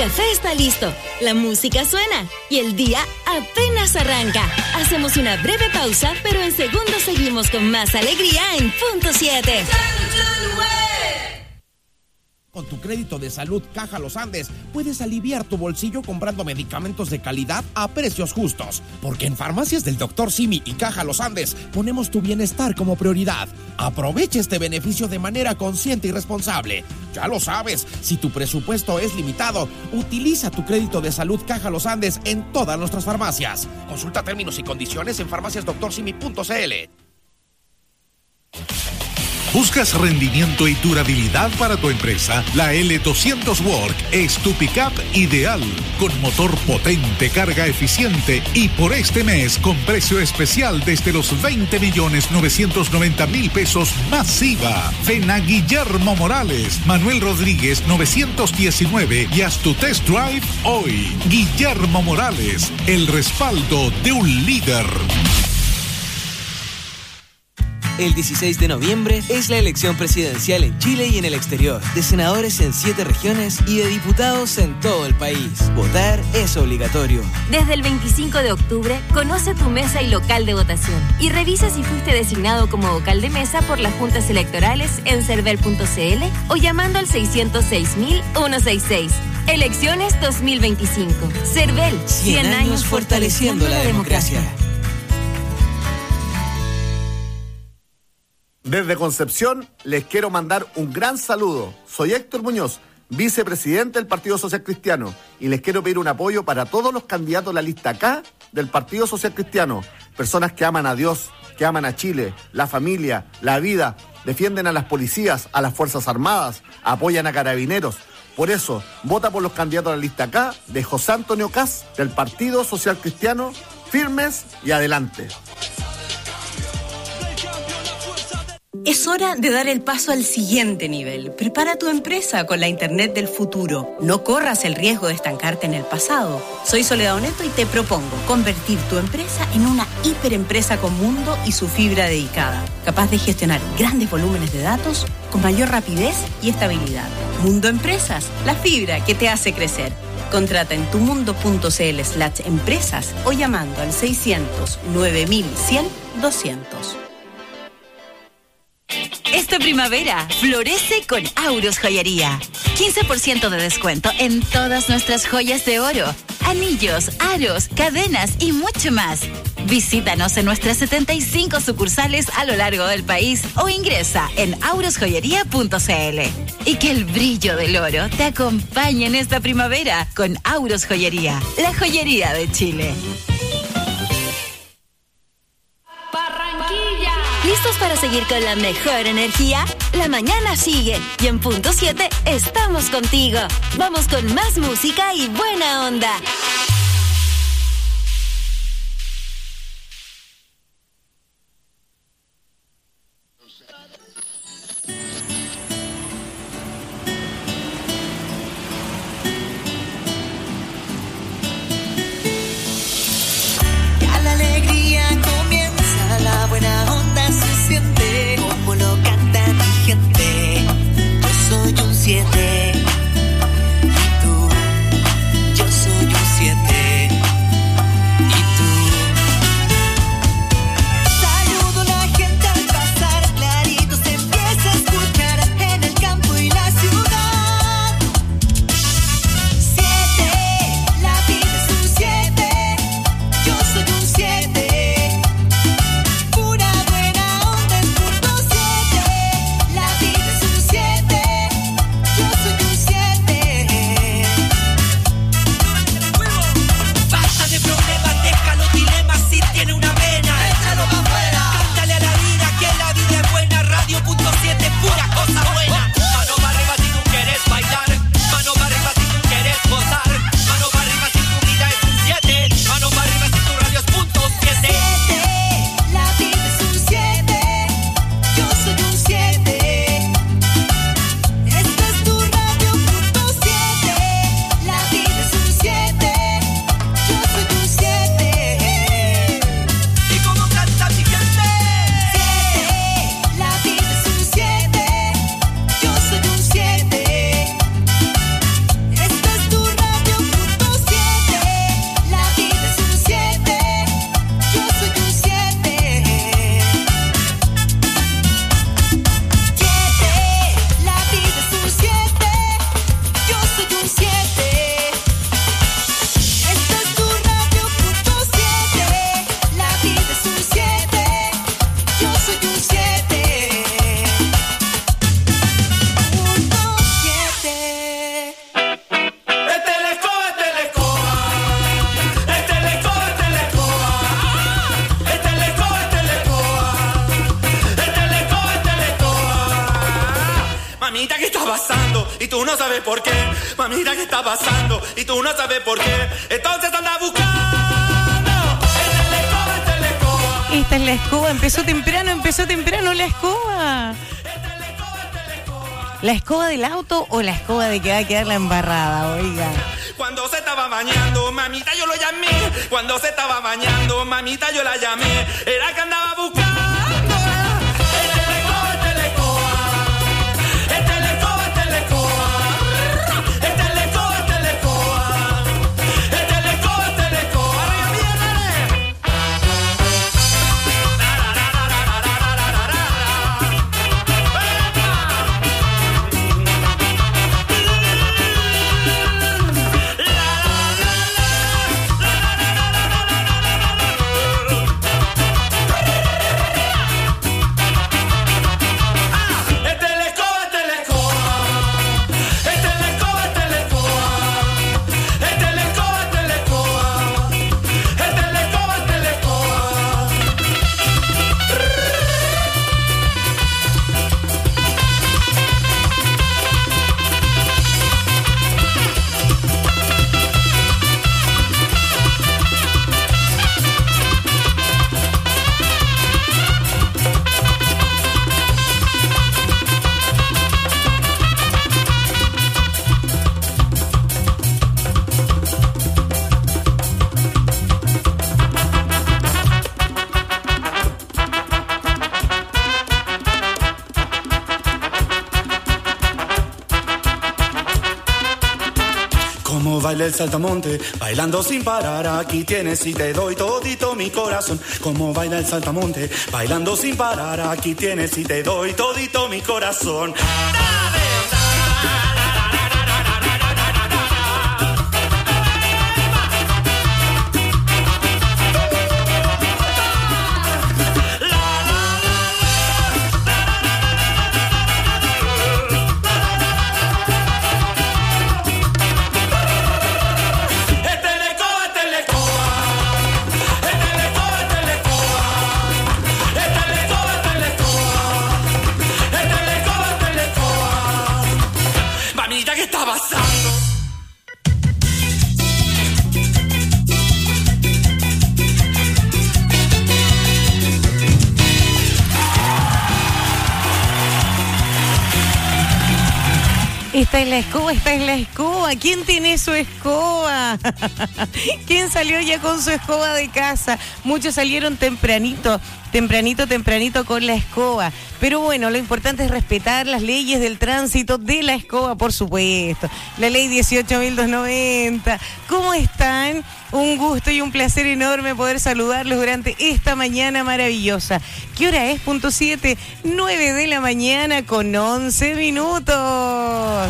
café está listo, la música suena y el día apenas arranca. Hacemos una breve pausa, pero en segundos seguimos con más alegría en Punto 7. Con tu crédito de salud Caja Los Andes, puedes aliviar tu bolsillo comprando medicamentos de calidad a precios justos. Porque en Farmacias del Dr. Simi y Caja Los Andes, ponemos tu bienestar como prioridad. Aprovecha este beneficio de manera consciente y responsable. Ya lo sabes, si tu presupuesto es limitado, utiliza tu crédito de salud Caja Los Andes en todas nuestras farmacias. Consulta términos y condiciones en farmaciasdoctorsimi.cl. ¿Buscas rendimiento y durabilidad para tu empresa? La L200 Work es tu pickup ideal, con motor potente, carga eficiente y por este mes con precio especial desde los 20.990.000 pesos masiva. Ven a Guillermo Morales, Manuel Rodríguez 919 y haz tu test drive hoy. Guillermo Morales, el respaldo de un líder. El 16 de noviembre es la elección presidencial en Chile y en el exterior, de senadores en 7 regiones y de diputados en todo el país. Votar es obligatorio. Desde el 25 de octubre, conoce tu mesa y local de votación y revisa si fuiste designado como vocal de mesa por las juntas electorales en cervel.cl o llamando al 606.166. Elecciones 2025. Cervel, 100 años fortaleciendo la democracia. Desde Concepción les quiero mandar un gran saludo. Soy Héctor Muñoz, vicepresidente del Partido Social Cristiano, y les quiero pedir un apoyo para todos los candidatos de la lista K del Partido Social Cristiano. Personas que aman a Dios, que aman a Chile, la familia, la vida, defienden a las policías, a las Fuerzas Armadas, apoyan a carabineros. Por eso, vota por los candidatos de la lista K de José Antonio Kast del Partido Social Cristiano, firmes y adelante. Es hora de dar el paso al siguiente nivel. Prepara tu empresa con la Internet del futuro. No corras el riesgo de estancarte en el pasado. Soy Soledad Oneto y te propongo convertir tu empresa en una hiperempresa con Mundo y su fibra dedicada, capaz de gestionar grandes volúmenes de datos con mayor rapidez y estabilidad. Mundo Empresas, la fibra que te hace crecer. Contrata en tumundo.cl/empresas o llamando al 600 9100 200. Esta primavera, florece con Auros Joyería. 15% de descuento en todas nuestras joyas de oro, anillos, aros, cadenas y mucho más. Visítanos en nuestras 75 sucursales a lo largo del país o ingresa en aurosjoyería.cl. Y que el brillo del oro te acompañe en esta primavera con Auros Joyería, la joyería de Chile. ¿Listos para seguir con la mejor energía? La mañana sigue y en Punto 7 estamos contigo. Vamos con más música y buena onda. Ya la alegría comienza, la buena onda se siente, como lo canta mi gente. Yo soy un 7 y tú, yo soy un 7. Mamita, ¿qué está pasando? Y tú no sabes por qué. Mamita, ¿qué está pasando? Y tú no sabes por qué. Entonces anda buscando. Esta es la escoba, esta es la escoba. Esta es la escoba. Empezó temprano la escoba. ¿La escoba del auto o la escoba de que va a quedar la embarrada, oiga? Cuando se estaba bañando, mamita, yo lo llamé. Cuando se estaba bañando, mamita, yo la llamé. Era que andaba buscando. Baila el saltamonte, bailando sin parar, aquí tienes y te doy todito mi corazón. Como baila el saltamonte, bailando sin parar, aquí tienes y te doy todito mi corazón. Esta es la escoba. ¿Quién tiene su escoba? ¿Quién salió ya con su escoba de casa? Muchos salieron tempranito con la escoba. Pero bueno, lo importante es respetar las leyes del tránsito de la escoba, por supuesto. La ley 18.290. ¿Cómo están? Un gusto y un placer enorme poder saludarlos durante esta mañana maravillosa. ¿Qué hora es? 7, 9 de la mañana con 11 minutos.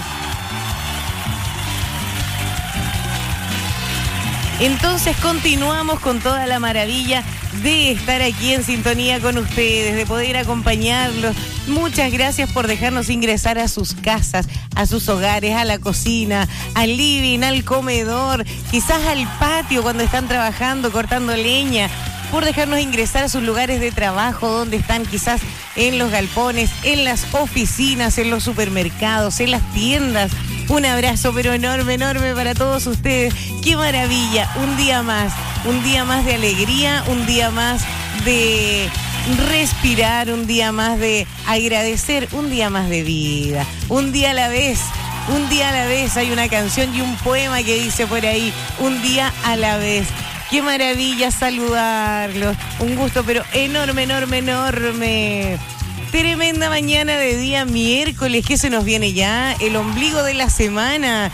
Entonces continuamos con toda la maravilla de estar aquí en sintonía con ustedes, de poder acompañarlos. Muchas gracias por dejarnos ingresar a sus casas, a sus hogares, a la cocina, al living, al comedor, quizás al patio cuando están trabajando, cortando leña, por dejarnos ingresar a sus lugares de trabajo, donde están quizás en los galpones, en las oficinas, en los supermercados, en las tiendas. Un abrazo pero enorme para todos ustedes. ¡Qué maravilla! Un día más de alegría, un día más de respirar, un día más de agradecer, un día más de vida. Un día a la vez. Hay una canción y un poema que dice por ahí, un día a la vez. ¡Qué maravilla saludarlos! Un gusto pero enorme. Tremenda mañana de día miércoles, que se nos viene ya el ombligo de la semana,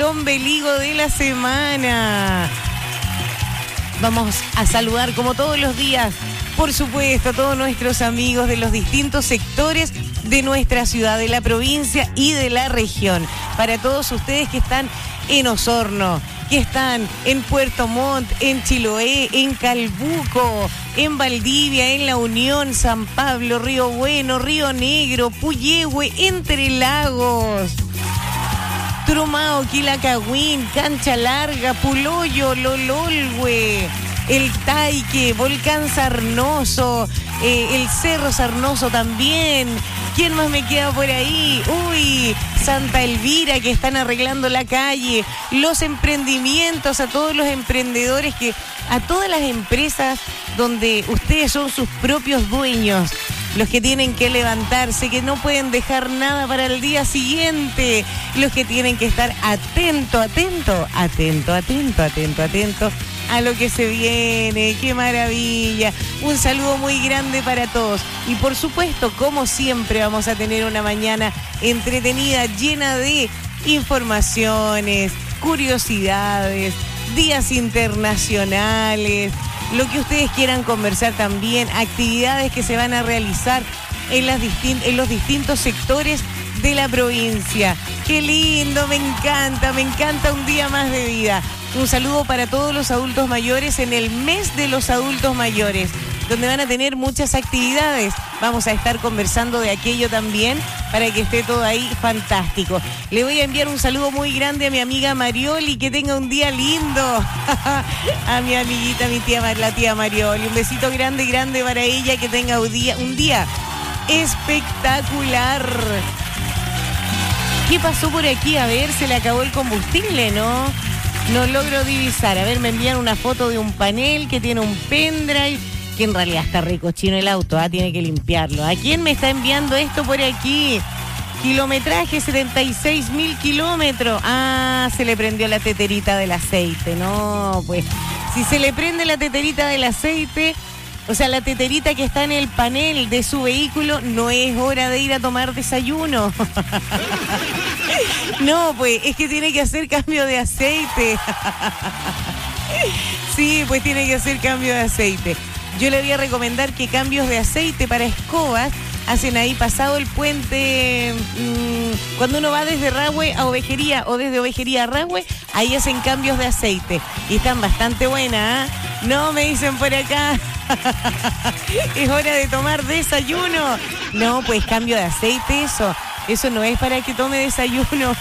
Vamos a saludar como todos los días, por supuesto, a todos nuestros amigos de los distintos sectores de nuestra ciudad, de la provincia y de la región. Para todos ustedes que están en Osorno, que están en Puerto Montt, en Chiloé, en Calbuco, en Valdivia, en La Unión, San Pablo, Río Bueno, Río Negro, Puyehue, Entre Lagos, Trumao, Quilacagüín, Cancha Larga, Puloyo, Lololhue, El Taique, Volcán Sarnoso, el Cerro Sarnoso también. ¿Quién más me queda por ahí? Uy, Santa Elvira, que están arreglando la calle. Los emprendimientos, a todos los emprendedores, a todas las empresas donde ustedes son sus propios dueños, los que tienen que levantarse, que no pueden dejar nada para el día siguiente, los que tienen que estar atento a lo que se viene. ¡Qué maravilla! Un saludo muy grande para todos. Y por supuesto, como siempre, vamos a tener una mañana entretenida, llena de informaciones, curiosidades, días internacionales, lo que ustedes quieran conversar también, actividades que se van a realizar en los distintos sectores de la provincia. ¡Qué lindo! Me encanta un día más de vida. Un saludo para todos los adultos mayores en el mes de los adultos mayores, donde van a tener muchas actividades. Vamos a estar conversando de aquello también para que esté todo ahí fantástico. Le voy a enviar un saludo muy grande a mi amiga Marioli, que tenga un día lindo. A mi amiguita, la tía Marioli. Un besito grande para ella, que tenga un día espectacular. ¿Qué pasó por aquí? A ver, se le acabó el combustible, ¿no? No logro divisar. A ver, me envían una foto de un panel que tiene un pendrive, que en realidad está re cochino el auto, tiene que limpiarlo. ¿A quién me está enviando esto por aquí? Kilometraje 76.000 kilómetros. Se le prendió la teterita del aceite. No, pues, si se le prende la teterita del aceite, o sea, la teterita que está en el panel de su vehículo, no es hora de ir a tomar desayuno. No, pues, es que tiene que hacer cambio de aceite. Sí, pues tiene que hacer cambio de aceite. Yo le voy a recomendar que cambios de aceite para escobas hacen ahí pasado el puente, cuando uno va desde Rahue a Ovejería o desde Ovejería a Rahue, ahí hacen cambios de aceite y están bastante buenas, ¿eh? No, me dicen por acá. Es hora de tomar desayuno. No, pues cambio de aceite, eso no es para que tome desayuno.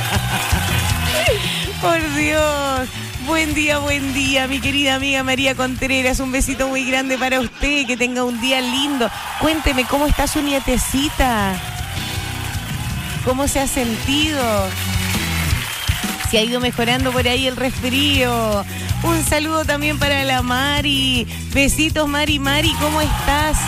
Por Dios. Buen día, mi querida amiga María Contreras. Un besito muy grande para usted, que tenga un día lindo. Cuénteme, ¿cómo está su nietecita? ¿Cómo se ha sentido? Si ha ido mejorando por ahí el resfrío. Un saludo también para la Mari. Besitos, Mari, ¿cómo estás?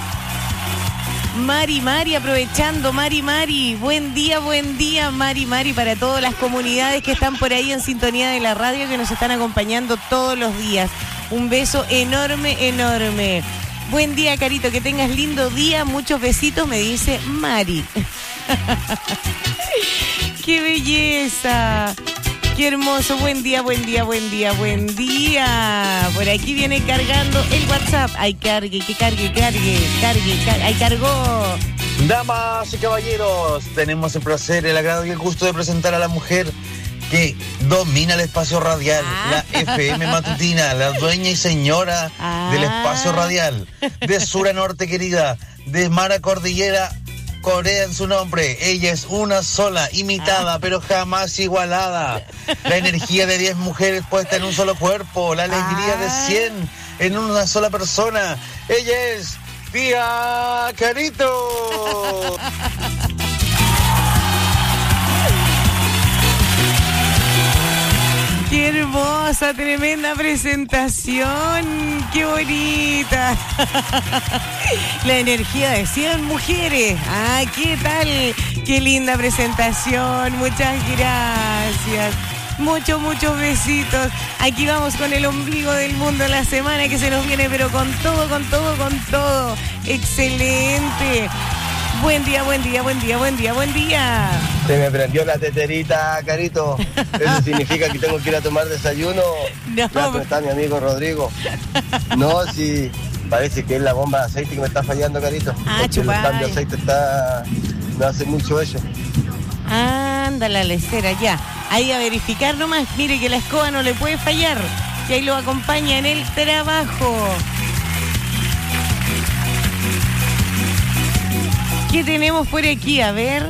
Mari, aprovechando, Mari. Buen día, Mari, para todas las comunidades que están por ahí en sintonía de la radio, que nos están acompañando todos los días. Un beso enorme. Buen día, Carito, que tengas lindo día. Muchos besitos, me dice Mari. ¡Qué belleza! ¡Qué hermoso! Buen día. Por aquí viene cargando el WhatsApp. Ay, cargue. Ahí cargó. Damas y caballeros, tenemos el placer, el agrado y el gusto de presentar a la mujer que domina el espacio radial, la FM matutina, la dueña y señora del espacio radial, de sur a norte, querida, de mar a cordillera. Corea en su nombre, ella es una sola, imitada, pero jamás igualada. La energía de 10 mujeres puesta en un solo cuerpo, la alegría de 100 en una sola persona. Ella es Tía Carito. ¡Qué hermosa, tremenda presentación! ¡Qué bonita! La energía de 100 mujeres. ¿Qué tal? ¡Qué linda presentación! Muchas gracias. Muchos besitos. Aquí vamos con el ombligo del mundo, la semana que se nos viene, pero con todo. ¡Excelente! Buen día. Se me prendió la teterita, Carito. Eso significa que tengo que ir a tomar desayuno. No. Ya está mi amigo Rodrigo. No, sí, parece que es la bomba de aceite que me está fallando, Carito. Porque el cambio de aceite no hace mucho eso. Anda la lecera, ya. Ahí a verificar nomás. Mire que la escoba no le puede fallar. Y ahí lo acompaña en el trabajo. ¿Qué tenemos por aquí? A ver.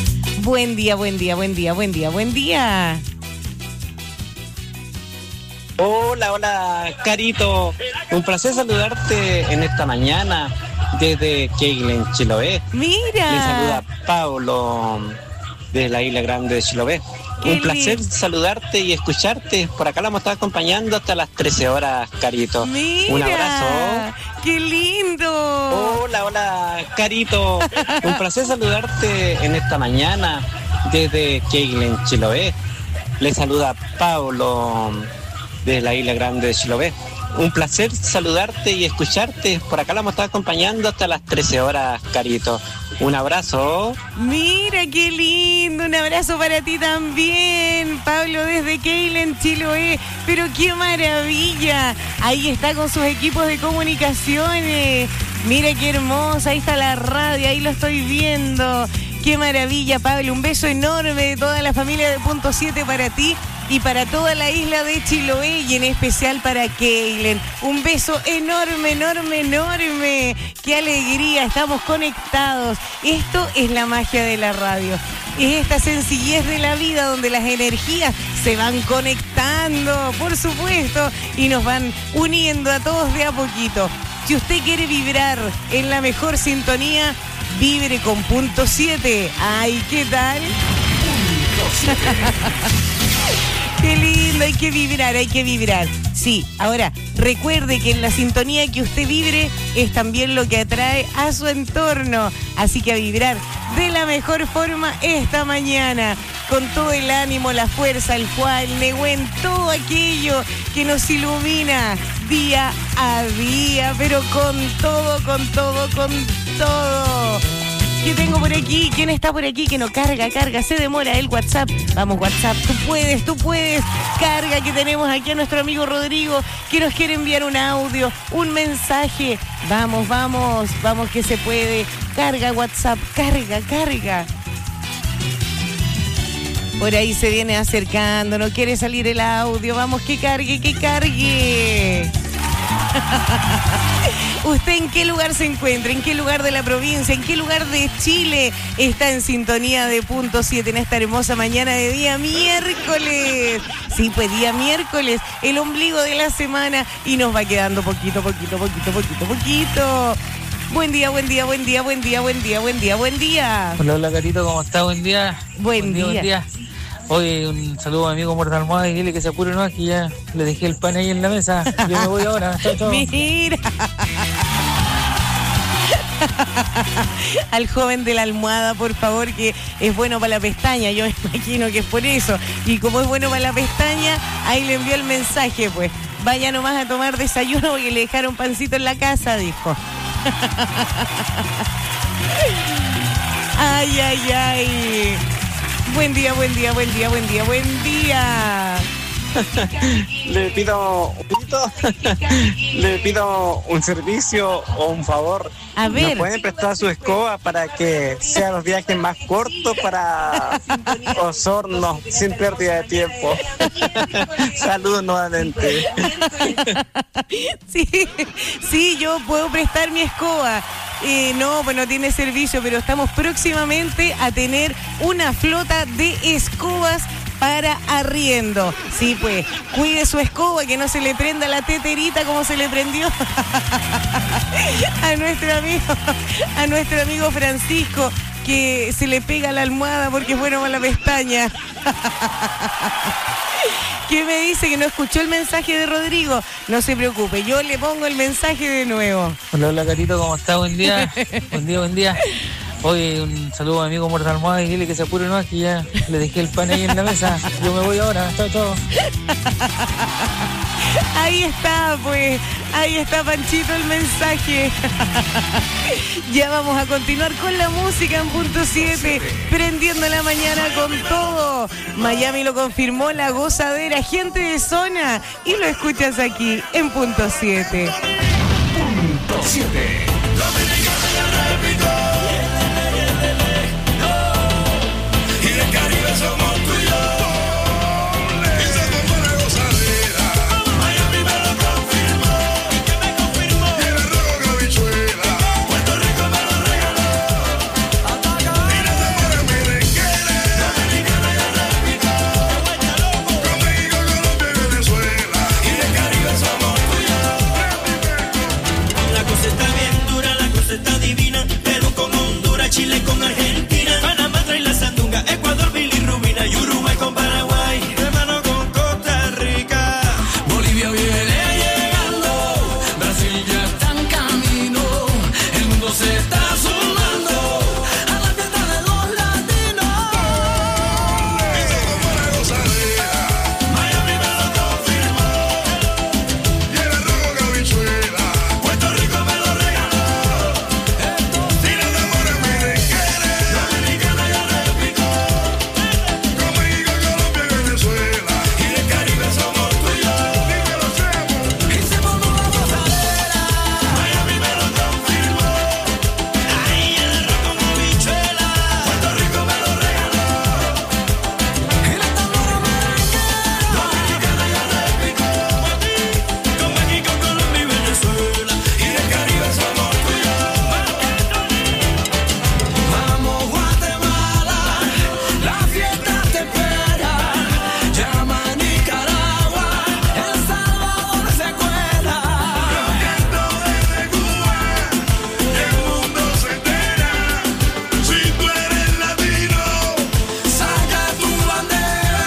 Buen día. Hola, Carito. Un placer saludarte en esta mañana desde Keilen, Chiloé. Mira. Le saluda Pablo de la Isla Grande de Chiloé. Un placer saludarte y escucharte. Por acá la hemos estado acompañando hasta las 13 horas, Carito. Mira. Un abrazo. ¡Qué lindo! Hola, Carito. Un placer saludarte en esta mañana desde Keilen, Chiloé. Le saluda Pablo de la Isla Grande de Chiloé. Un placer saludarte y escucharte. Por acá la hemos estado acompañando hasta las 13 horas, Carito. Un abrazo. Mira, qué lindo. Un abrazo para ti también, Pablo, desde Keilen, Chiloé. Pero qué maravilla. Ahí está con sus equipos de comunicaciones. Mira qué hermosa. Ahí está la radio, ahí lo estoy viendo. Qué maravilla, Pablo. Un beso enorme de toda la familia de Punto 7 para ti y para toda la isla de Chiloé y en especial para Keilen. Un beso enorme, enorme, enorme. Qué alegría, estamos conectados. Esto es la magia de la radio. Es esta sencillez de la vida donde las energías se van conectando, por supuesto, y nos van uniendo a todos de a poquito. Si usted quiere vibrar en la mejor sintonía, vibre con Punto 7. Ay, ¿qué tal? Qué lindo, hay que vibrar, hay que vibrar. Sí, ahora, recuerde que en la sintonía que usted vibre es también lo que atrae a su entorno. Así que a vibrar de la mejor forma esta mañana, con todo el ánimo, la fuerza, el fuá, el negüen, todo aquello que nos ilumina día a día, pero con todo, con todo, con todo. ¿Qué tengo por aquí? ¿Quién está por aquí? Que no carga, se demora el WhatsApp. Vamos, WhatsApp, tú puedes. Carga, que tenemos aquí a nuestro amigo Rodrigo, que nos quiere enviar un audio, un mensaje. Vamos, que se puede. Carga, WhatsApp, carga. Por ahí se viene acercando, no quiere salir el audio. Vamos, que cargue. ¿Usted en qué lugar se encuentra? ¿En qué lugar de la provincia? ¿En qué lugar de Chile está en sintonía de Punto 7 en esta hermosa mañana de día miércoles? Sí, pues día miércoles, el ombligo de la semana y nos va quedando poquito. Buen día. Hola, Carito, ¿cómo está? Buen día. Buen día. Hoy un saludo a mi amigo Muerto Almohada y dile que se apure, ¿no? Que ya le dejé el pan ahí en la mesa. Yo me voy ahora. Chao. Mira. Al joven de la almohada, por favor, que es bueno para la pestaña. Yo me imagino que es por eso. Y como es bueno para la pestaña, ahí le envió el mensaje, pues. Vaya nomás a tomar desayuno porque le dejaron pancito en la casa, dijo. Ay. Buen día. Le pido un servicio o un favor. A ver. ¿Nos pueden prestar su escoba para que sean los viajes más cortos para Osorno sin pérdida de tiempo? Saludos nuevamente. Sí, yo puedo prestar mi escoba. No, pues no tiene servicio, pero estamos próximamente a tener una flota de escobas para arriendo. Sí, pues, cuide su escoba, que no se le prenda la teterita como se le prendió a nuestro amigo Francisco, que se le pega la almohada porque es bueno para la pestaña. ¿Qué me dice? Que no escuchó el mensaje de Rodrigo. No se preocupe, yo le pongo el mensaje de nuevo. Hola, Carito, ¿cómo está? Buen día. Buen día. Hoy un saludo a mi amigo Muerto Almohada y dile que se apure, ¿no? Que ya le dejé el pan ahí en la mesa. Yo me voy ahora. Chao. Ahí está, pues. Ahí está, Panchito, el mensaje. Ya vamos a continuar con la música en Punto 7, prendiendo la mañana con todo. Miami lo confirmó, la gozadera, gente de zona. Y lo escuchas aquí en Punto 7. Punto 7. Y del Caribe somos tú y yo. Y se está sumando a la fiesta de los latinos. Dice como una gozadera, Miami me lo confirmó. Y el rojo con habichuela, Puerto Rico me lo regaló. Si los amores me requieren, Dominicana ya replicó. Con México, Colombia y Venezuela, y del Caribe somos tú y yo. Dímelo, Chemo. Y se formó la gozadera, Miami me lo confirmó. Ahí el arroz con habichuela, Puerto Rico me lo regaló. Y la tambora merenguera, Dominicana ya replicó. Con México, Colombia y Venezuela, y del Caribe somos tú y yo. Vamos Guatemala, la fiesta te espera. Llama a Nicaragua, El Salvador se cuela. Cantando desde Cuba, el mundo se entera. Si tú eres latino, saca tu bandera.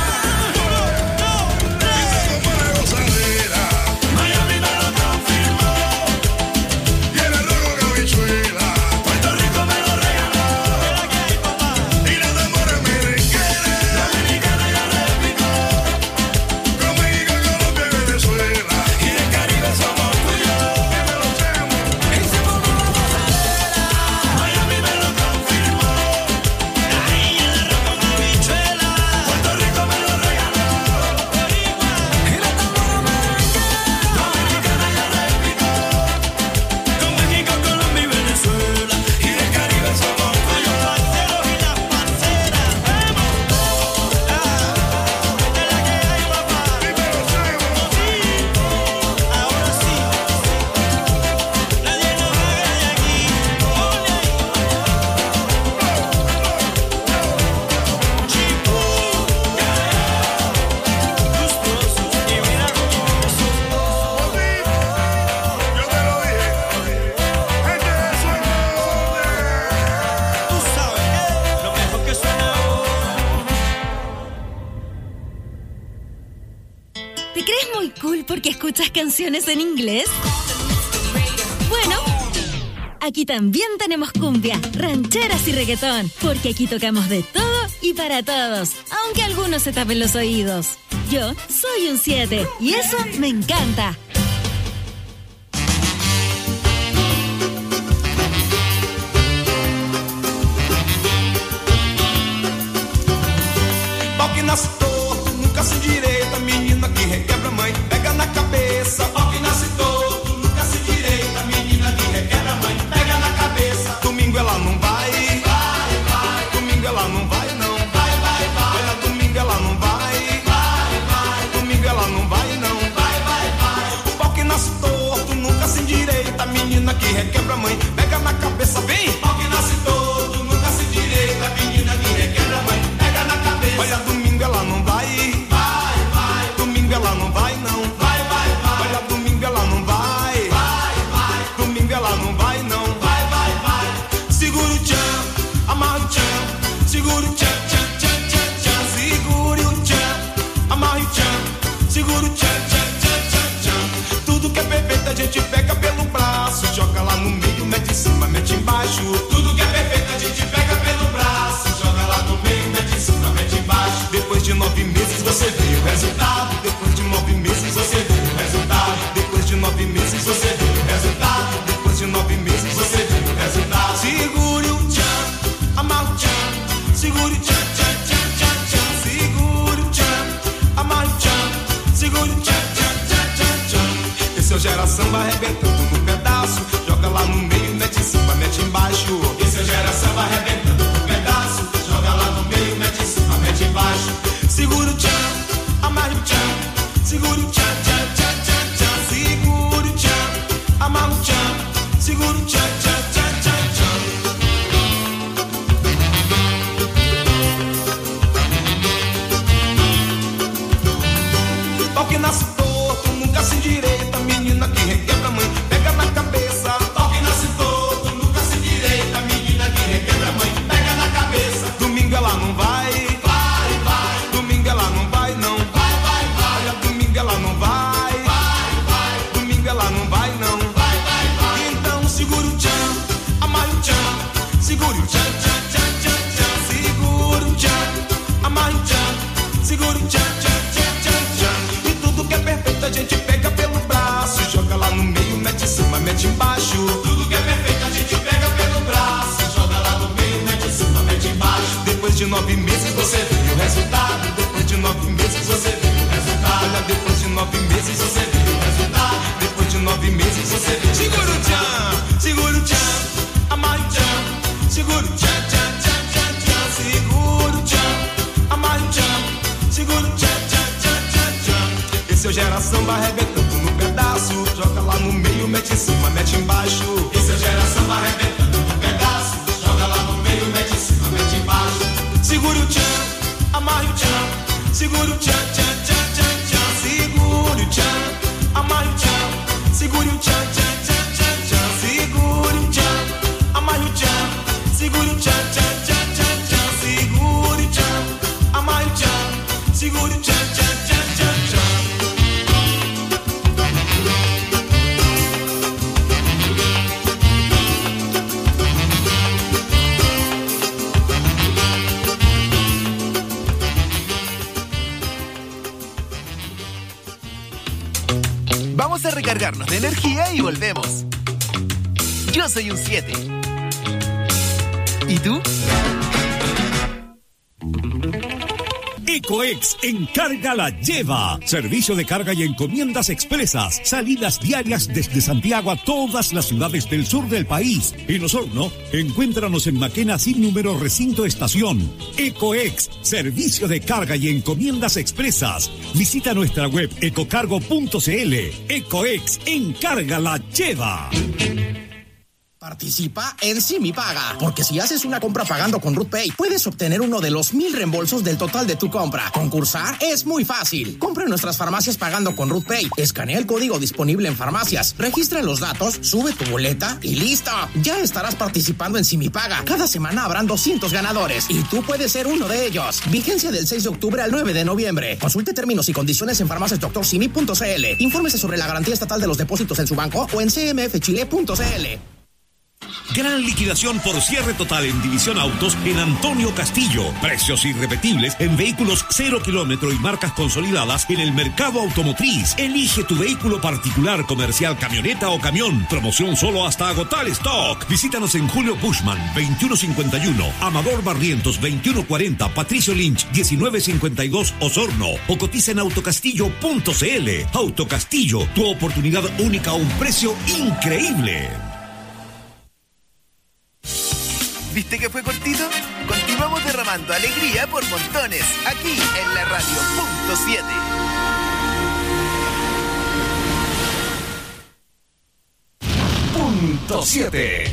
Dice como una gozadera, Miami me lo confirmó. Y el arroz con habichuela, Puerto Rico me lo regaló. Y las tambores merengueras, Dominicana ya replicó. Con México, Colombia y Venezuela, y del Caribe somos tú y yo. Dímelo, Chemo. Y se formó la gozadera, Miami me lo confirmó. Ahí el arroz con habichuela, Puerto Rico me lo regaló. Y las tambores merengueras, Dominicana ya replicó. Con México, Colombia y Venezuela, y del Caribe somos tú y yo. Parceros y las parceras, vemos. Esta es la que hay, papá. Dímelo, Chemo. Ahora sí. Nadie nos haga de aquí. Ole ahí. Chipuca. Gustosos. Y mira cómo son. Yo te lo dije. Gente de sueño. Tú sabes, lo mejor que suena ahora. ¿Te crees muy cool porque escuchas canciones en inglés? Bueno, aquí también tenemos cumbia, rancheras y reggaetón, porque aquí tocamos de todo y para todos, aunque algunos se tapen los oídos. Yo soy un 7 y eso me encanta. Pau que nasce torto, nunca se endireita. Menina que requebra a mãe, pega na cabeça. Pau que nasce torto, nunca se endireita. Menina que requebra a mãe, pega na cabeça. Domingo ela não vai, vai, vai. Domingo ela não vai, não, vai, vai, vai. Olha, domingo ela não vai, vai, vai. Domingo ela não vai, não, vai, vai, vai. O pau que nasce torto, nunca se endireita. Menina que requebra a mãe, pega na cabeça, vem. Pau que nasce torto, nunca se endireita. Menina que requebra a mãe, pega na cabeça. Olha, domingo ela não vai, vai, vai. Domingo ela não vai, não, vai, vai, vai. Olha, domingo ela não vai, vai, vai. Domingo ela não vai, não, vai, vai, vai. Segura o tchan, amarra o tchan. Segura o tchan, tchan, tchan, tchan, tchan. Segura o tchan, amarra o tchan. Segura o tchan, tchan, tchan, tchan, tchan. Tudo que é perfeito a gente pega pelo braço. Joga lá no meio, mete em cima, mete embaixo. segura o tchan, tchan, tchan, tchan, tchan. E tudo que é perfeito a gente pega pelo braço, joga lá no meio, mete em cima, mete embaixo. Tudo que é perfeito a gente pega pelo braço, joga lá no meio, mete em cima, mete embaixo. Depois de 9 meses você vê o resultado. Depois de 9 meses você vê o resultado. Olha, depois de 9 meses você vê o resultado. Depois de 9 meses você vê. Segura o tchan, segura o tchan, amarra o tchan, segura o tchan, tchan, tchan, tchan, tchan, segura o tchan, amarra o tchan, segura o tchan, tchan, tchan, tchan, tchan. Esse é o geração vai arrebentando no pedaço, joga lá no meio, mete em cima, mete embaixo. Esse é o geração vai arrebentando no pedaço, joga lá no meio, mete em cima, mete embaixo. Segura o tchan, amarra o tchan, segura o tchan, tchan, tchan, tchan, tchan, segura o tchan, amarra o tchan, segura o tchan, tchan, tchan, tchan, tchan, segura o tchan, amarra o tchan, segura o tchan, tchan, tchan, tchan, tchan, segura o tchan, amarra o tchan, segura o tchan, tchan, tchan, tchan, tchan. Vamos a recargarnos de energía y volvemos. Yo soy un 7. ¿Y tú? Ecoex Encarga la lleva. Servicio de carga y encomiendas expresas. Salidas diarias desde Santiago a todas las ciudades del sur del país. En Osorno, encuéntranos en Maquena sin número recinto estación. Ecoex, servicio de carga y encomiendas expresas. Visita nuestra web ecocargo.cl. Ecoex Encarga la lleva. Participa en Simipaga, porque si haces una compra pagando con RootPay, puedes obtener uno de los 1000 reembolsos del total de tu compra. Concursar es muy fácil. Compra en nuestras farmacias pagando con RootPay. Escanea el código disponible en farmacias. Registra los datos, sube tu boleta y ¡listo! Ya estarás participando en Simipaga. Cada semana habrán 200 ganadores y tú puedes ser uno de ellos. Vigencia del 6 de octubre al 9 de noviembre. Consulte términos y condiciones en farmaciasdoctorsimi.cl. Infórmese sobre la garantía estatal de los depósitos en su banco o en cmfchile.cl. Gran liquidación por cierre total en División Autos en Antonio Castillo. Precios irrepetibles en vehículos 0 kilómetro y marcas consolidadas en el mercado automotriz. Elige tu vehículo particular, comercial, camioneta o camión. Promoción solo hasta agotar stock. Visítanos en Julio Bushman, 2151, Amador Barrientos, 2140, Patricio Lynch, 1952, Osorno. O cotiza en autocastillo.cl. Autocastillo, tu oportunidad única a un precio increíble. ¿Viste que fue cortito? Continuamos derramando alegría por montones, aquí en la radio Punto 7. Punto 7.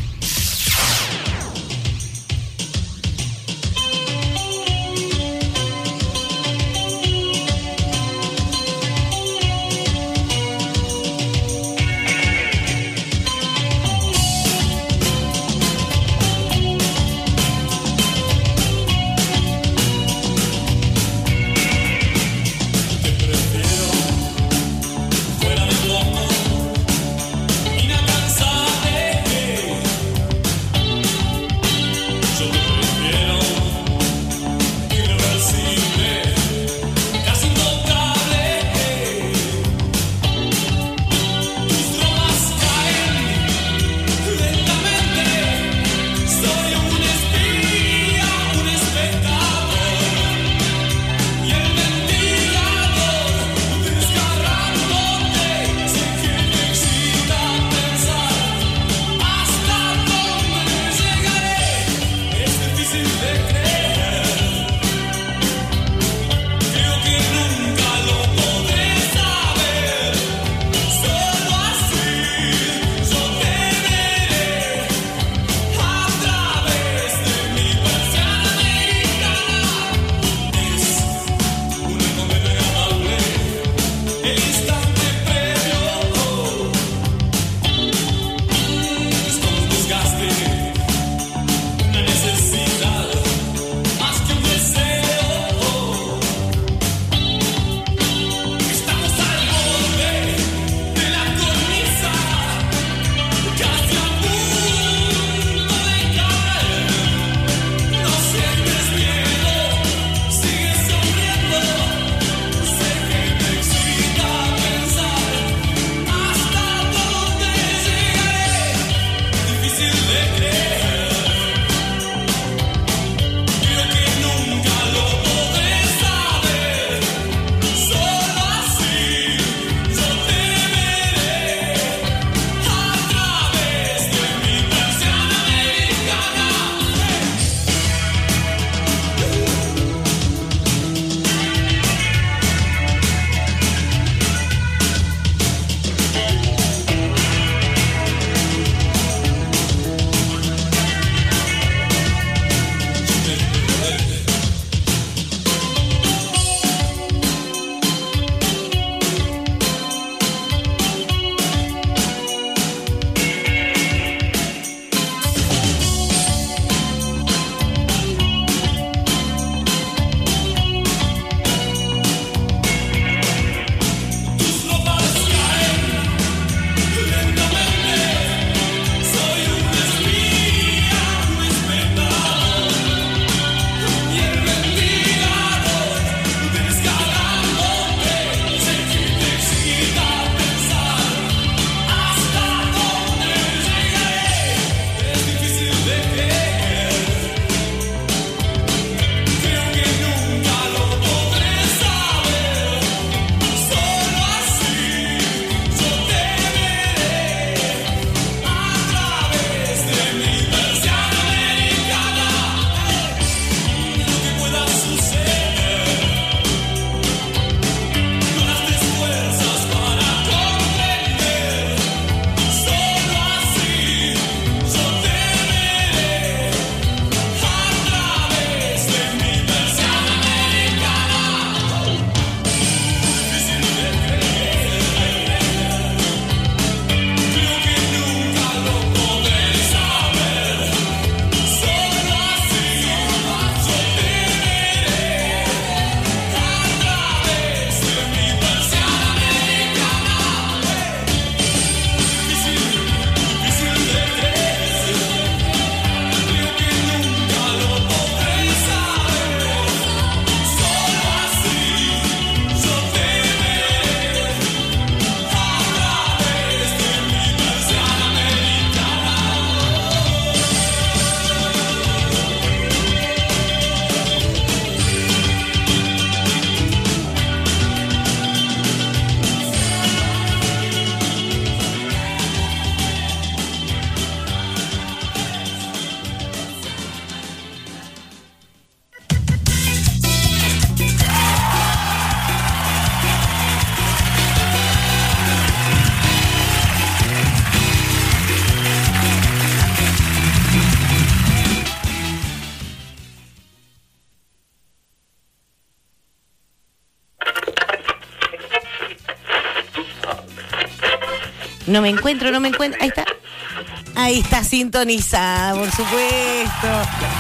No me encuentro. Ahí está. Ahí está sintonizada, por supuesto.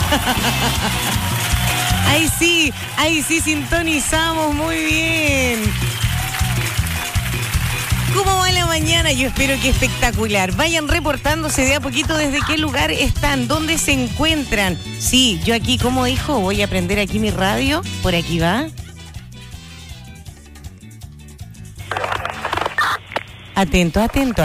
Ahí sí sintonizamos muy bien. ¿Cómo va la mañana? Yo espero que espectacular. Vayan reportándose de a poquito desde qué lugar están, dónde se encuentran. Sí, yo aquí, como dijo, voy a prender aquí mi radio. Por aquí va. Atento,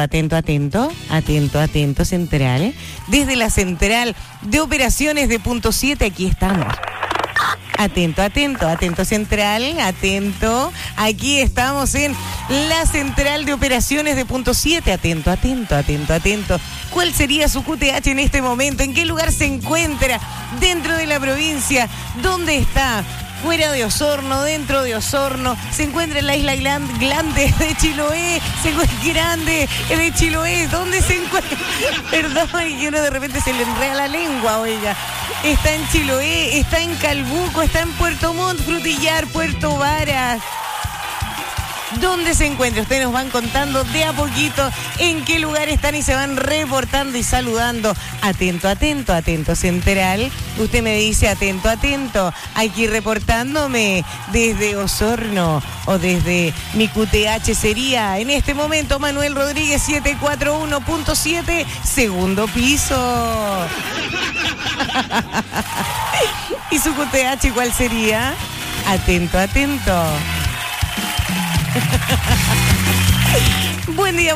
central. Desde la central de operaciones de Punto 7, aquí estamos. Atento, central, atento. Aquí estamos en la central de operaciones de Punto 7. Atento. ¿Cuál sería su QTH en este momento? ¿En qué lugar se encuentra? ¿Dentro de la provincia? ¿Dónde está? Fuera de Osorno, dentro de Osorno, se encuentra en la isla Grande de Chiloé, se encuentra grande de Chiloé, ¿dónde se encuentra? Perdón, que uno de repente se le enreda la lengua, oiga. Está en Chiloé, está en Calbuco, está en Puerto Montt, Frutillar, Puerto Varas. ¿Dónde se encuentra? Ustedes nos van contando de a poquito en qué lugar están y se van reportando y saludando. Atento, central. Usted me dice atento. Aquí reportándome desde Osorno o desde mi QTH sería en este momento Manuel Rodríguez 741.7, segundo piso. ¿Y su QTH cuál sería? Atento. Buen día.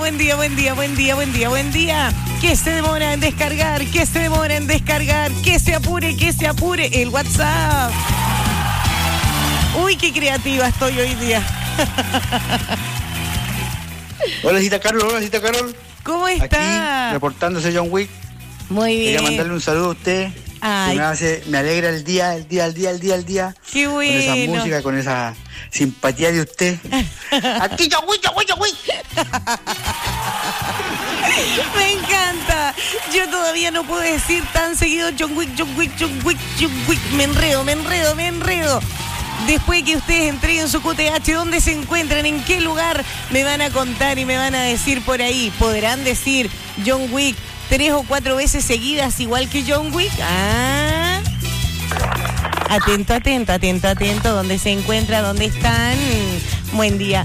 Que se demora en descargar, que se apure el WhatsApp. Uy, qué creativa estoy hoy día. Hola, cita Carol. ¿Cómo está? Aquí, reportándose John Wick. Muy bien. Quería mandarle un saludo a usted. Ay. Me alegra el día. Qué bueno. Con esa música, con esa simpatía de usted. Aquí John Wick. Me encanta. Yo todavía no puedo decir tan seguido John Wick. Me enredo. Después que ustedes entreguen su QTH, ¿dónde se encuentran? ¿En qué lugar? Me van a contar y me van a decir por ahí. ¿Podrán decir John Wick 3 o 4 veces seguidas igual que John Wick? Ah. Atento. ¿Dónde se encuentra? ¿Dónde están? Buen día.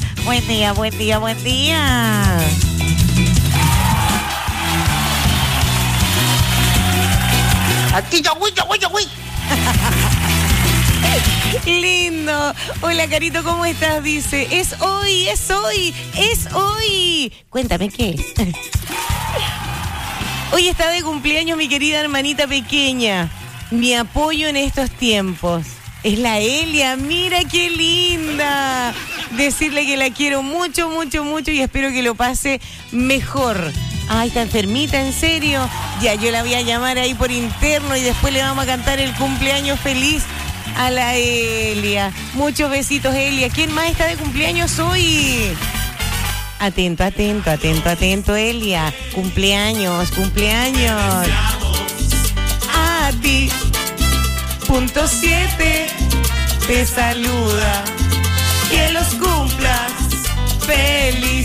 Aquí John Wick. Lindo. Hola, Carito, ¿cómo estás? Dice, es hoy. Cuéntame, ¿qué es? Hoy está de cumpleaños mi querida hermanita pequeña. Mi apoyo en estos tiempos. Es la Elia, mira qué linda. Decirle que la quiero mucho y espero que lo pase mejor. Ay, está enfermita, ¿en serio? Ya, yo la voy a llamar ahí por interno y después le vamos a cantar el cumpleaños feliz a la Elia. Muchos besitos, Elia. ¿Quién más está de cumpleaños hoy? Atento, Elia. Cumpleaños. A ti. Punto 7 te saluda. Que los cumplas feliz.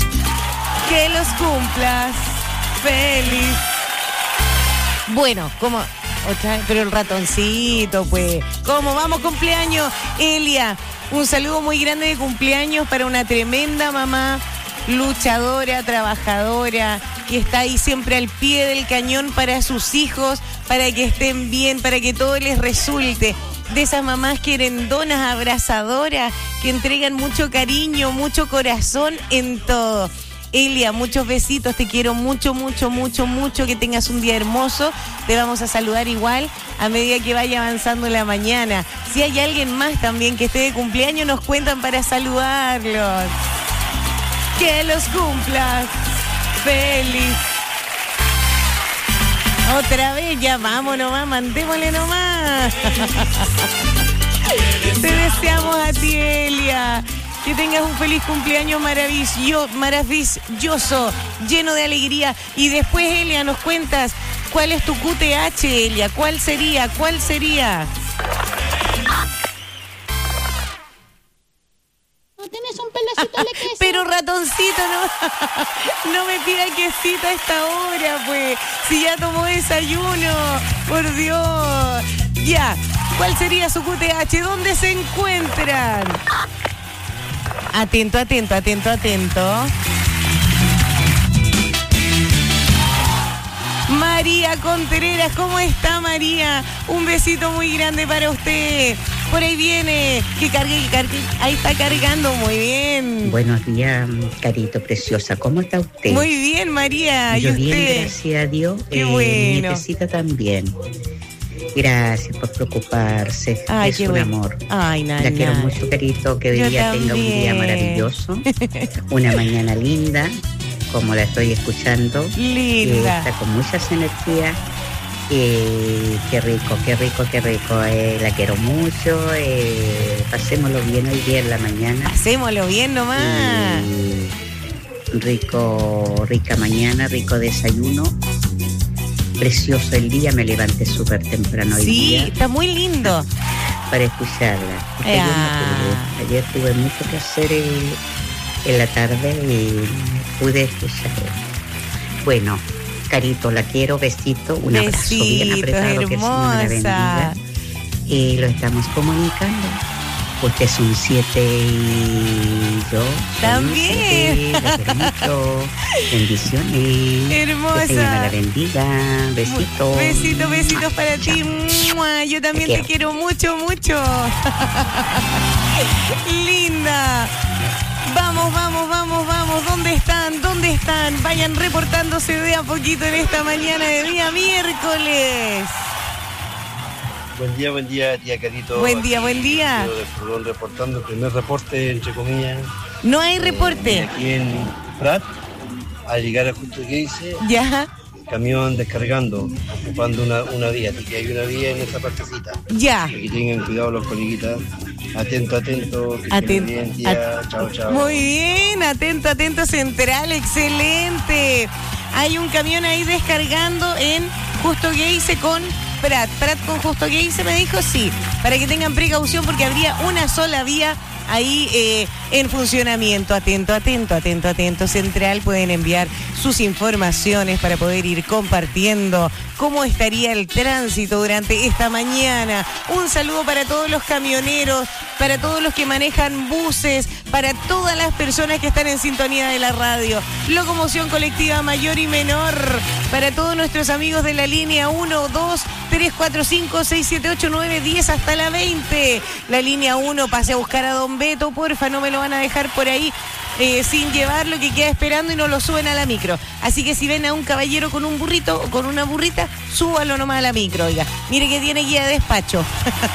Bueno, como pero el ratoncito, pues. ¿Cómo vamos, cumpleaños, Elia? Un saludo muy grande de cumpleaños para una tremenda mamá, luchadora, trabajadora, que está ahí siempre al pie del cañón para sus hijos, para que estén bien, para que todo les resulte. De esas mamás querendonas, abrazadoras, que entregan mucho cariño, mucho corazón en todo. Elia, muchos besitos, te quiero mucho, que tengas un día hermoso. Te vamos a saludar igual a medida que vaya avanzando la mañana. Si hay alguien más también que esté de cumpleaños, nos cuentan para saludarlos. Que los cumplas feliz. Otra vez, ya vamos nomás, mandémosle nomás. Te deseamos a ti, Elia. Que tengas un feliz cumpleaños maravilloso, lleno de alegría. Y después, Elia, nos cuentas cuál es tu QTH, Elia. ¿Cuál sería? ¿No tienes un pedacito de queso? Pero ratoncito, no me pida quesito a esta hora, pues. Si ya tomó desayuno, por Dios. Ya, ¿cuál sería su QTH? ¿Dónde se encuentran? Atento. María Contreras, ¿cómo está, María? Un besito muy grande para usted. Por ahí viene, que cargue. Ahí está cargando, muy bien. Buenos días, carito preciosa. ¿Cómo está usted? Muy bien, María. Yo ¿Y usted? bien, gracias a Dios. Qué bueno. Mi nietecita también. Gracias por preocuparse. Ay, es qué un bueno. amor. Ay, La quiero mucho, carito. Que hoy Yo día tenga un día también. maravilloso. Una mañana linda, como la estoy escuchando. Linda. Está con muchas energías. Qué rico. La quiero mucho. Pasémoslo bien hoy día en la mañana. Pasémoslo bien nomás. Rica mañana, rico desayuno. Precioso el día, me levanté súper temprano hoy día. Sí, está muy lindo. Para escucharla. Ayer tuve mucho que hacer en la tarde y pude escuchar. Bueno, carito, la quiero, besito, un abrazo bien apretado, que el Señor me la bendiga. Y lo estamos comunicando. Usted es un 7 y yo también. Le quiero mucho. Bendiciones. Hermosa. Que el Señor me la bendiga. Besitos. Besitos para ti. ¡Mua! Yo también te quiero mucho. Linda. Vamos. ¿Dónde están? Vayan reportándose de a poquito en esta mañana de día miércoles. Buen día, tía Carito. Buen día. Yo de Florón reportando el primer reporte, entre comillas. No hay reporte. Aquí en Prat, al llegar a justo que hice, ya. Camión descargando, ocupando una vía, así que hay una vía en esa partecita. Ya. Aquí tengan cuidado los coleguitas. Atento. Que estén bien, tía. Chao. Muy bien, atento, Central, excelente. Hay un camión ahí descargando en Justo Geise con Prat con Justo Geise, me dijo, sí, para que tengan precaución porque habría una sola vía ahí en funcionamiento. Atento, Central, pueden enviar sus informaciones para poder ir compartiendo cómo estaría el tránsito durante esta mañana. Un saludo para todos los camioneros, para todos los que manejan buses, para todas las personas que están en sintonía de la radio. Locomoción colectiva mayor y menor, para todos nuestros amigos de la línea 1, 2, 3, 4, 5, 6, 7, 8, 9, 10 hasta la 20. La línea 1, pase a buscar a Don Beto, porfa, no me lo van a dejar por ahí sin llevarlo, que queda esperando y no lo suben a la micro. Así que si ven a un caballero con un burrito o con una burrita, súbalo nomás a la micro, oiga. Mire que tiene guía de despacho.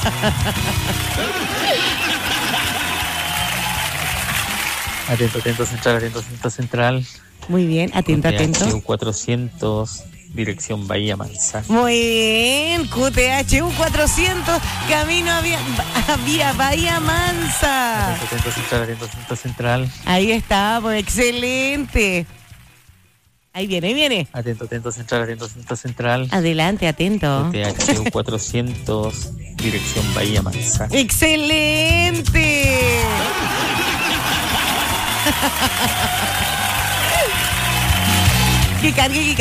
Atento Central. Muy bien, atento. 400, dirección Bahía Mansa. Muy bien, QTH 400, camino a vía Bahía Mansa. Atento Central. Ahí está, pues excelente. Ahí viene. Atento Central. Adelante, atento. QTH 400, dirección Bahía Mansa. ¡Excelente! Que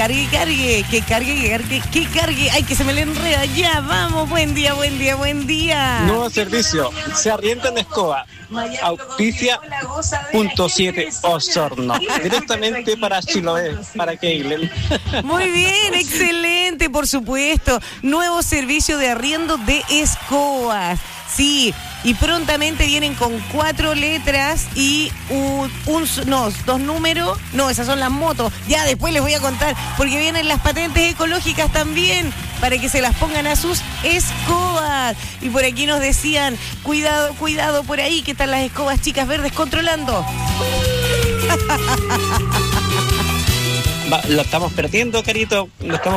cargue. Ay, que se me le enreda. Ya, vamos. Buen día. Nuevo servicio. Se arrienda en escoba. Auspicia .7 Osorno. Directamente para Chiloé, para Keilen. Muy bien, excelente, por supuesto. Nuevo servicio de arriendo de escobas. Sí, y prontamente vienen con 4 letras y dos números. No, esas son las motos. Ya después les voy a contar, porque vienen las patentes ecológicas también, para que se las pongan a sus escobas. Y por aquí nos decían, cuidado por ahí, que están las escobas chicas verdes controlando. Lo estamos perdiendo, Carito.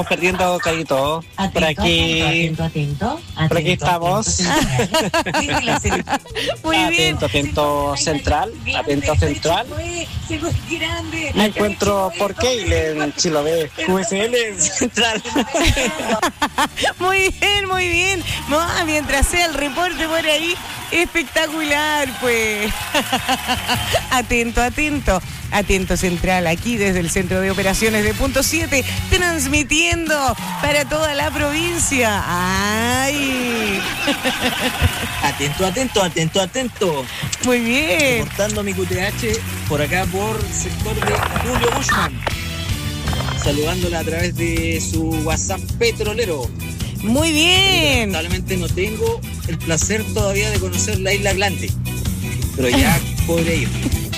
Por aquí. Atento. Por aquí estamos. Muy bien. Atento Central. Me encuentro por Keilen, Chiloé, QSL Central. Muy bien. Mientras sea el reporte por ahí, Espectacular, pues. Atento, atento. Atento Central, aquí desde el Centro de Operaciones de Punto 7, transmitiendo para toda la provincia. ¡Ay! Atento, atento, atento, atento. Muy bien. Reportando mi QTH por acá por sector de Julio Bushman. Saludándola a través de su WhatsApp petrolero. Muy bien. Lamentablemente no tengo el placer todavía de conocer la Isla Atlante, pero ya podré ir.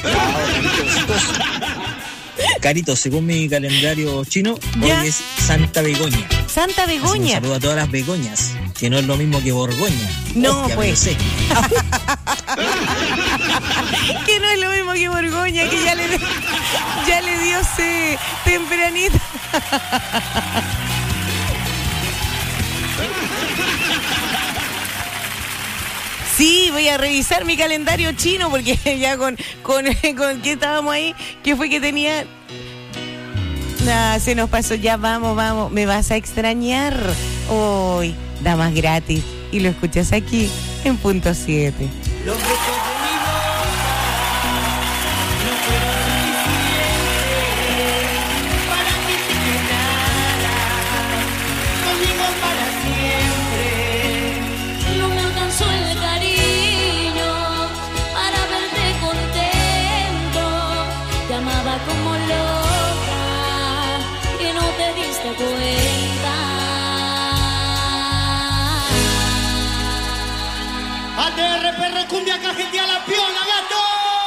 Carito, según mi calendario chino, ¿ya? Hoy es Santa Begoña. Santa Begoña. Un saludo a todas las begoñas, que no es lo mismo que Borgoña. No, hostia, pues. Sé. Que no es lo mismo que Borgoña, que ya le dio tempranito. Sí, voy a revisar mi calendario chino porque ya con que estábamos ahí, que fue que tenía. Nah, se nos pasó, ya vamos, me vas a extrañar. Hoy, damas gratis. Y lo escuchas aquí en Punto 7. Los besos de mi boca no fueron suficientes para que te quedaras conmigo para siempre. No me alcanzó el cariño para verte contento. Te amaba como loca y no te diste cuenta. ATR, perro, cumbia, cajetía, la piola, gato.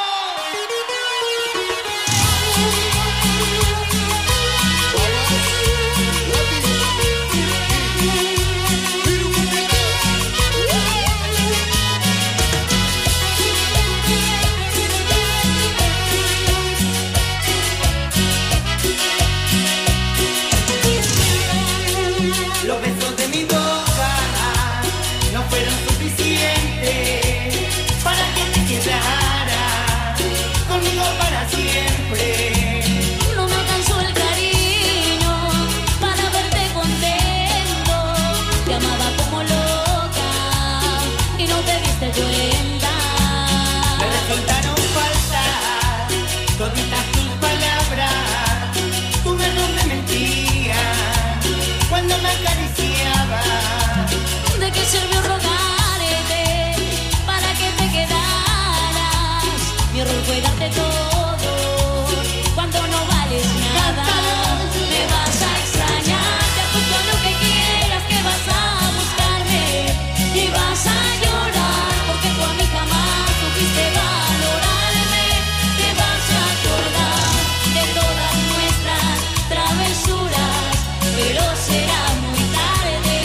Los besos de mi boca no fueron suficientes para que te quedaras conmigo para siempre. No me alcanzó el cariño para verte contento. Te amaba como loca y no te diste cuenta. Me resultaron falsas toditas tus palabras. Tu verbo me mentía cuando me acariciaba. ¿De qué sirvió rogarte para que te quedaras? Mi error fue darte todo cuando no vales nada. Me vas a extrañar, te apuesto a lo que quieras que vas a buscarme y vas a llorar porque tú a mí jamás supiste valorarme. Te vas a acordar de todas nuestras travesuras, pero será muy tarde.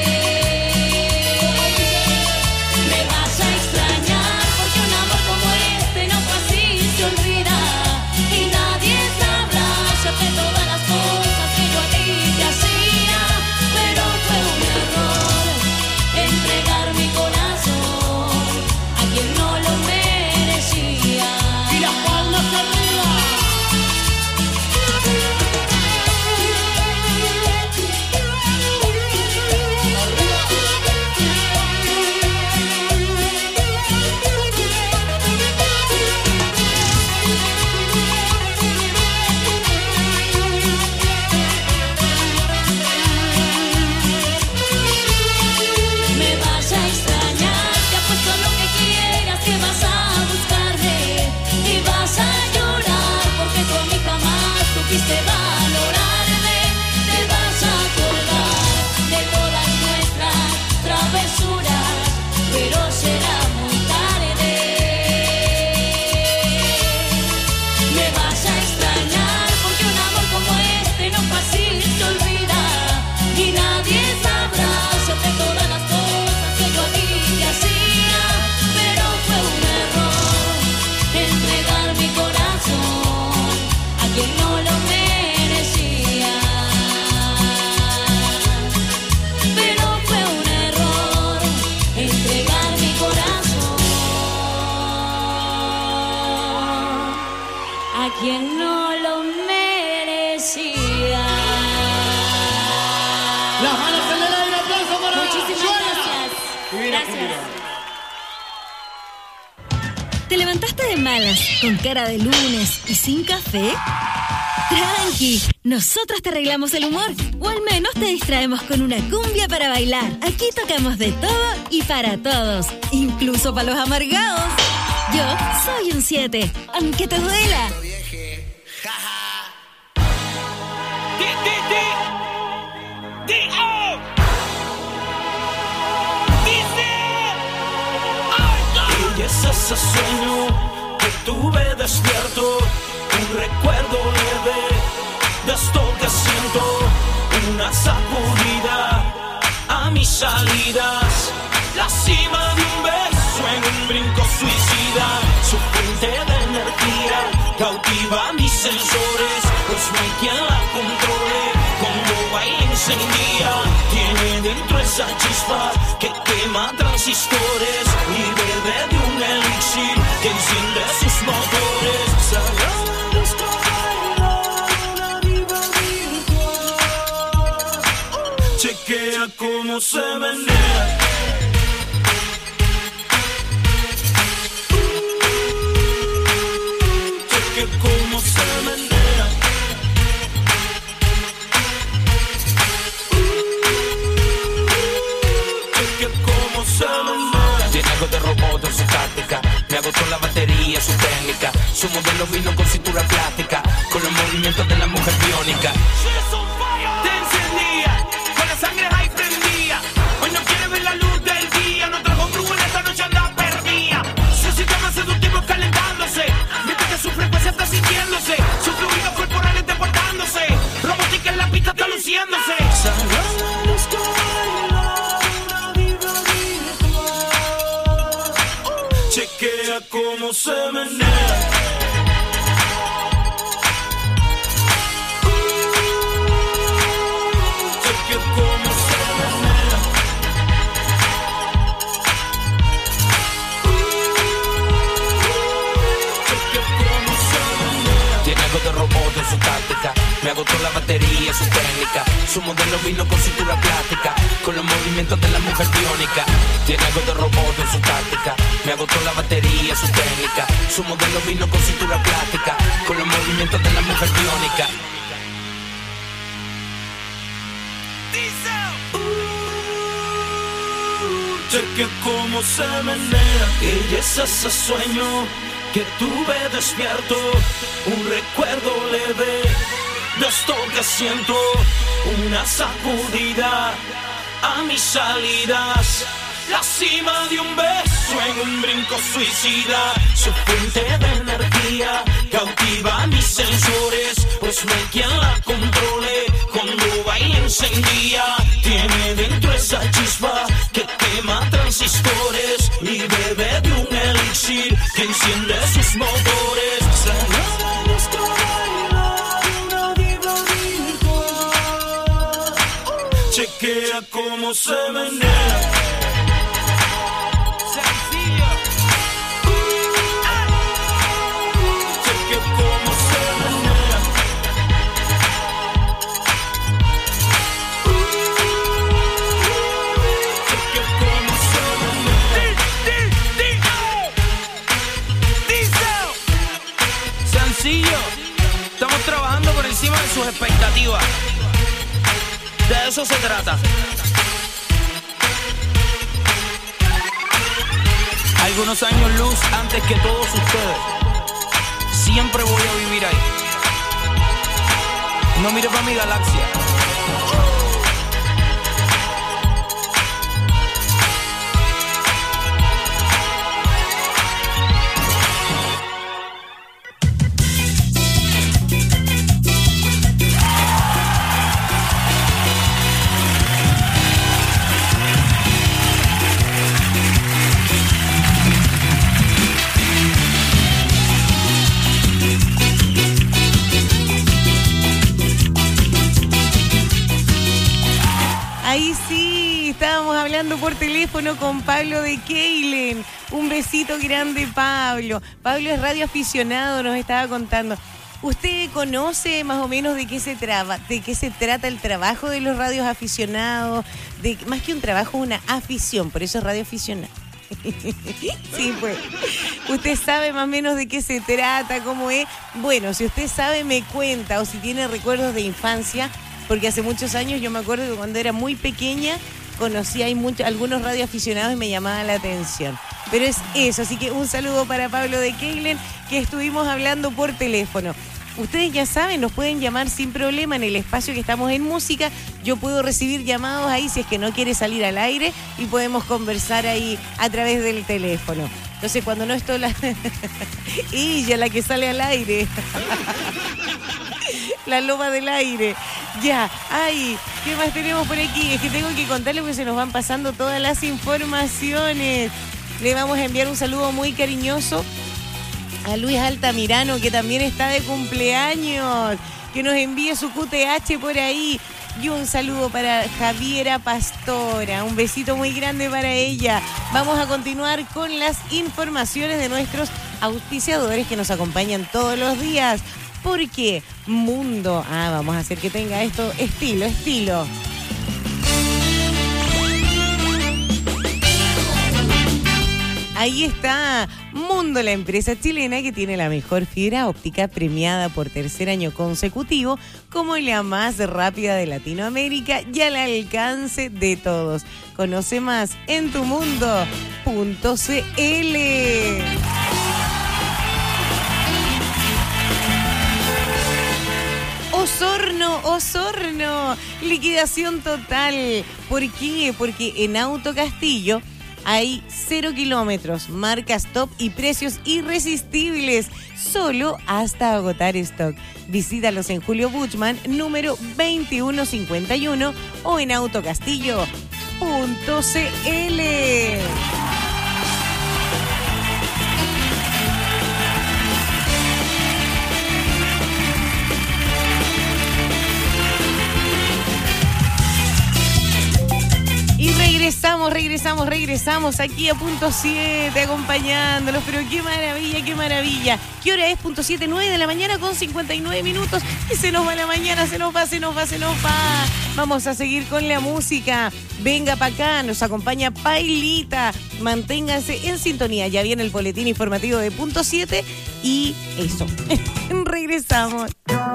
Me vas a extrañar porque un amor como este no fácil se olvida y nadie sabrá hacerte todas las cosas que yo a ti te hacía, pero fue un error entregar mi corazón a quien no lo merecía. Y las palmas arriba. Me vas a extrañar, te apuesto a lo que quieras que vas a buscarme y vas a llorar porque tú a mí jamás supiste valorarme. Te vas a acordar de todas nuestras travesuras, pero será muy tarde. Me vas a extrañar porque un amor como este no fácil se olvida y nadie sabrá hacerte todas las cosas que yo a ti te hacía, pero fue un error entregar mi corazón a quien no lo merecía. Pero fue un error entregar mi corazón a quien no lo merecía. Las manos en el aire, aplauso para Muchísimas Joana. gracias. Divina Gracias. cumbia. levantaste de malas, con cara de lunes y sin café? Tranqui, nosotros te arreglamos el humor, o al menos te distraemos con una cumbia para bailar. Aquí tocamos de todo y para todos, incluso para los amargados. Yo soy un 7, aunque te duela. Y es ese sueño que tuve despierto, un recuerdo leve de esto que siento, una sacudida a mis salidas, la cima de un beso en un brinco suicida, su fuente de energía cautiva mis sensores, pues no hay quien la controle, cuando baila encendida, tiene dentro esa chispa que quema transistores y bebe de un elixir que enciende sus motores. Sagrados una diva virtual. Chequea cómo se menea. Chequea cómo se menea. Tiene algo de robot en su táctica, me agotó la batería, su técnica. Su modelo vino con cintura plástica, con los movimientos de la mujer biónica. Te encendía, con la sangre ahí prendía. Hoy no quiere ver la luz del día, no trajo brujo en esta noche anda perdida. Su sistema seductivo calentándose, mientras que su frecuencia está sintiéndose, sus fluidos corporales deportándose, robótica en la pista está luciéndose. Chequea cómo se menea. Chequea cómo se menea. Chequea cómo se menea. Tiene algo de robot en su táctica, me agotó la batería, su técnica. Su modelo vino con cintura plástica, con los movimientos de la mujer biónica. Tiene algo de robot en su táctica, me agotó la batería, su técnica. Su modelo vino con cintura plástica, con los movimientos de la mujer biónica. Chequea cómo se menea. Ella es ese sueño que tuve despierto, un recuerdo leve de esto que siento, una sacudida a mis salidas, la cima de un beso en un brinco suicida, su fuente de energía cautiva mis sensores, pues no hay quien la controle, cuando baila encendía, tiene dentro esa chispa que quema transistores y bebe de un elixir que enciende sus motores. Sagrados una diva virtual. Chequea cómo se menea. Estamos trabajando por encima de sus expectativas. De eso se trata. Algunos años luz antes que todos ustedes. Siempre voy a vivir ahí. No mire para mi galaxia. Ahí sí, estábamos hablando por teléfono con Pablo de Keilen. Un besito grande, Pablo. Pablo es radioaficionado, nos estaba contando. ¿Usted conoce más o menos de qué se trata el trabajo de los radios aficionados? Más que un trabajo, una afición, por eso es radioaficionado. Sí, pues. Usted sabe más o menos de qué se trata, cómo es. Bueno, si usted sabe, me cuenta, o si tiene recuerdos de infancia, porque hace muchos años yo me acuerdo que cuando era muy pequeña conocí ahí algunos radioaficionados y me llamaba la atención. Pero es eso, así que un saludo para Pablo de Keilen, que estuvimos hablando por teléfono. Ustedes ya saben, nos pueden llamar sin problema en el espacio que estamos en música. Yo puedo recibir llamados ahí si es que no quiere salir al aire y podemos conversar ahí a través del teléfono. Entonces, cuando no estoy ella, la que sale al aire. La loba del aire. Ya, ay, ¿qué más tenemos por aquí? Es que tengo que contarles porque se nos van pasando todas las informaciones. Le vamos a enviar un saludo muy cariñoso a Luis Altamirano, que también está de cumpleaños, que nos envíe su QTH por ahí. Y un saludo para Javiera Pastora, un besito muy grande para ella. Vamos a continuar con las informaciones de nuestros auspiciadores que nos acompañan todos los días. Porque Mundo, vamos a hacer que tenga esto estilo. Ahí está Mundo, la empresa chilena que tiene la mejor fibra óptica, premiada por tercer año consecutivo como la más rápida de Latinoamérica y al alcance de todos. Conoce más en tumundo.cl. Osorno, liquidación total. ¿Por qué? Porque en Auto Castillo hay 0 kilómetros, marcas top y precios irresistibles, solo hasta agotar stock. Visítalos en Julio Buchmann, número 2151 o en autocastillo.cl. Y regresamos aquí a punto 7 acompañándolos, pero qué maravilla. ¿Qué hora es? Punto 7, 9 de la mañana con 59 minutos y se nos va la mañana, se nos va. Vamos a seguir con la música. Venga para acá, nos acompaña Pailita. Manténganse en sintonía, ya viene el boletín informativo de punto 7 y eso. Regresamos.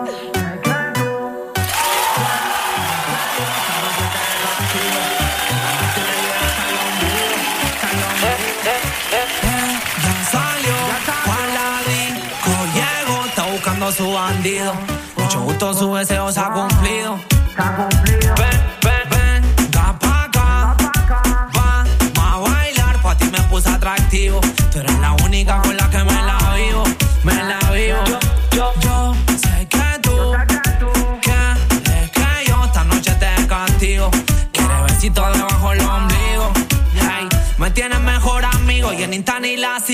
Su bandido, mucho gusto, su deseo se ha cumplido. Venga pa' acá, vamos a bailar, pa' ti me puse atractivo. Tú eres la única con la que me la vivo. Yo sé que tú quieres que yo esta noche te castigo. Quieres besito debajo el ombligo. Hey, me tienes mejor amigo y en Insta ni la